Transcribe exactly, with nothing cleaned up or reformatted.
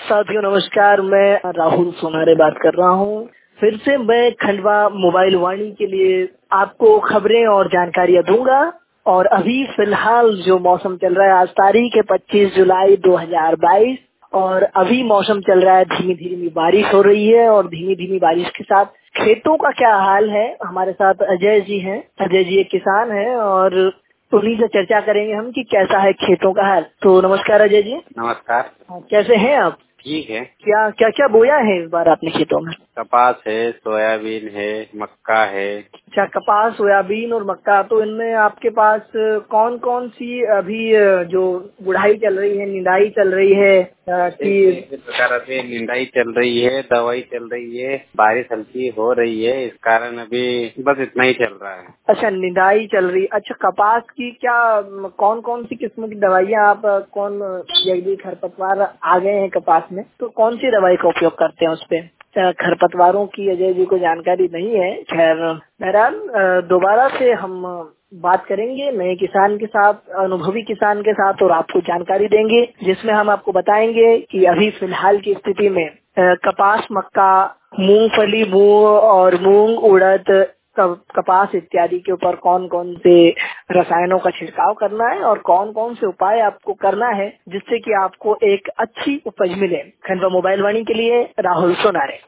साथियों नमस्कार, मैं राहुल सोनारे बात कर रहा हूँ। फिर से मैं खंडवा मोबाइल वाणी के लिए आपको खबरें और जानकारियाँ दूंगा। और अभी फिलहाल जो मौसम चल रहा है, आज तारीख है पच्चीस जुलाई दो हज़ार बाईस और अभी मौसम चल रहा है, धीमी धीमी बारिश हो रही है और धीमी धीमी बारिश के साथ खेतों का क्या हाल है। हमारे साथ अजय जी हैं। अजय जी एक किसान हैं और उन्हीं से चर्चा करेंगे हम कि कैसा है खेतों का हाल। तो नमस्कार अजय जी। नमस्कार। कैसे हैं आप? ठीक है। क्या क्या क्या बोया है इस बार आपने खेतों में? कपास है, सोयाबीन है, मक्का है। अच्छा, कपास, सोयाबीन और मक्का। तो इनमें आपके पास कौन कौन सी अभी जो बुढ़ाई चल रही है, निंदाई चल रही है कि प्रकार से निंदाई चल रही है, दवाई चल रही है, बारिश हल्की हो रही है, इस कारण अभी बस इतना ही चल रहा है। अच्छा, निंदाई चल रही। अच्छा, कपास की क्या कौन कौन सी किस्म की दवाइयाँ आप कौन यदि खरपतवार आ गए हैं कपास में तो कौन सी दवाई का उपयोग करते हैं उस पे? खरपतवारों की अजय जी को जानकारी नहीं है। खैर बहरहाल दोबारा से हम बात करेंगे नए किसान के साथ, अनुभवी किसान के साथ, और आपको जानकारी देंगे जिसमें हम आपको बताएंगे कि अभी फिलहाल की स्थिति में कपास, मक्का, मूंगफली, मूंग और मूंग, उड़द, कपास इत्यादि के ऊपर कौन कौन से रसायनों का छिड़काव करना है और कौन कौन से उपाय आपको करना है जिससे कि आपको एक अच्छी उपज मिले। खंडवा मोबाइल वाणी के लिए राहुल सोनारे।